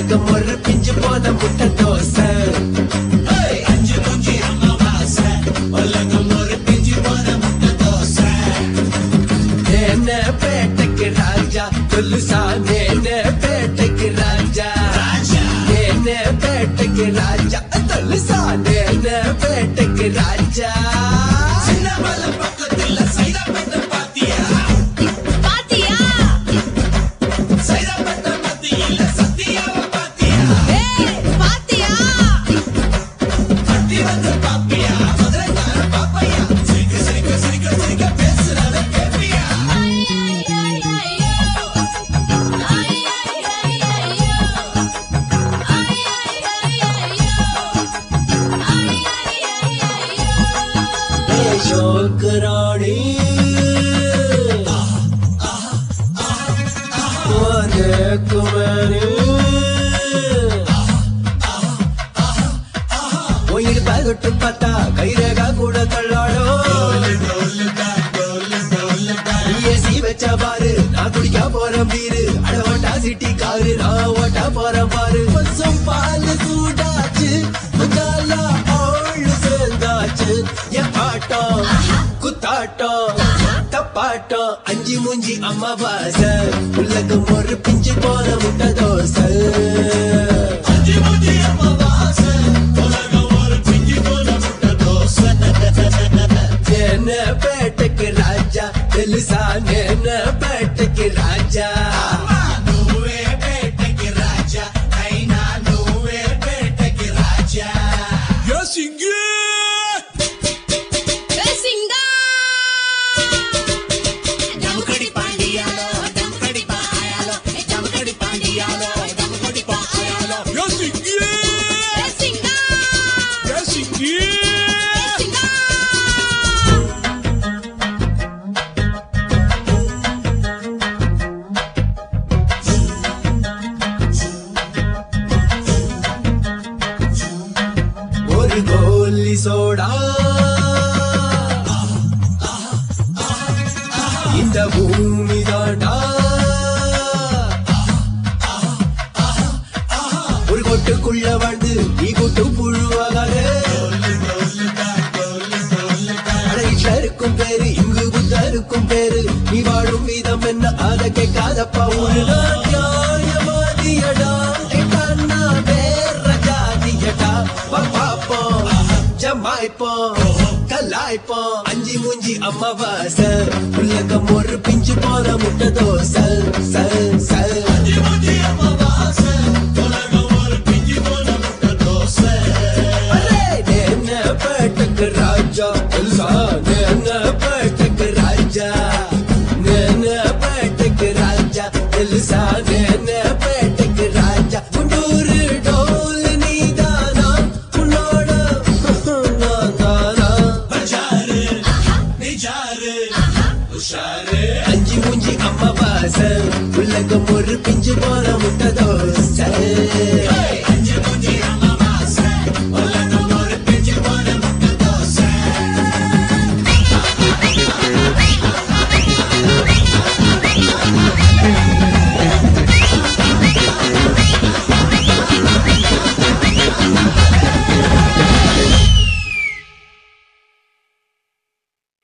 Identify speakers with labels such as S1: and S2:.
S1: உலகம் ஒரு பிஞ்சு போன முட்டை தோசை. அஞ்சு மூஞ்சி அமாவாசை, உலகம் ஒரு பிஞ்சு போன முட்டை தோசை. நேன பேட்டைக்கு ராஜா துலுசா, நேன பேட்டைக்கு ராஜா, நேன பேட்டைக்கு ராஜா துலுசா, நேன பேட்டைக்கு ராஜா. சின்னமலை பக்கத்துல சைதாப்பேட்டை பாத்தியா?
S2: பாத்தியா?
S1: சைதாப்பேட்டை மத்தியில சத்தியாவ பாத்தியா?
S2: பாத்தியா?
S1: பத்தி வந்து பாப்பியா? மதுரைக்கார பாப்பையா? சிரிக்க சிரிக்க சிரிக்க சிரிக்க பேசுறத கேப்பியா? शोकरानी தொட்டு பார்த்தா கைரேகா கூட தள்ளாடோ. ஏசி வச்சா பாரு, நான் குடிக்க போறேன் பீரு. அட ஓட்டா சிட்டி காரு, நான் ஓட்டா போறேன் பாரு. பசும் பால் சூடாச்சு, மசாலா ஆளு சேர்ந்தாச்சு. என் ஆட்டம் குத்தாட்டம் தப்பாட்டம், அஞ்சு மூஞ்சி அம்மாவாசை, உலகம் ஒரு பிஞ்சு போன முட்டை தோசை. அஞ்சு மூஞ்சி அம்மாவாசை, உலகம் ஒரு பிஞ்சு போன முட்டை தோசை. நேன பேட்டைக்கு ராஜா தெலுசா, நேன பேட்டைக்கு ராஜா. నువ్వే పేటకి రాజా, అయినా నువ్వే పేటకి రాజా. యా సింగే ஒரு கோலி சோடா இந்த பூமி தாண்டா. ஒரு கொட்டுக்குள்ள வந்து நீ கூட்டு புழுவாகாத. இருக்கும் பேரு இங்கு புத்தருக்கும் பேரு, நீ வாழும் வீதம் என்ன அதை கேட்காதப்பா. ஒரு நியாயமாதியடா, கண்ணா வேற ஜாதியடா. பாப்போம் ஜமாய்ப்போம் கலாய்ப்போம், அஞ்சு மூஞ்சி அம்மாவாசை, உலகம் ஒரு பிஞ்சு போன முட்டை தோசை. அஞ்சு மூஞ்சி அம்மாவாசை, உலகம் ஒரு பிஞ்சு போன முட்டை தோசை. நேன பேட்டைக்கு ராஜா தெலுசா, நேன பேட்டைக்கு ராஜா, நேன பேட்டைக்கு ராஜா தெலுசா, நேன பேட்டைக்கு ராஜா. குண்டூரு டோல் நீதானா, உன்னோட நான் தானா. பஜாரு நிஜாரு உஷாரு, அஞ்சு மூஞ்சி அம்மாவாசை, உலகம் ஒரு பிஞ்சு போன முட்டை தோசை.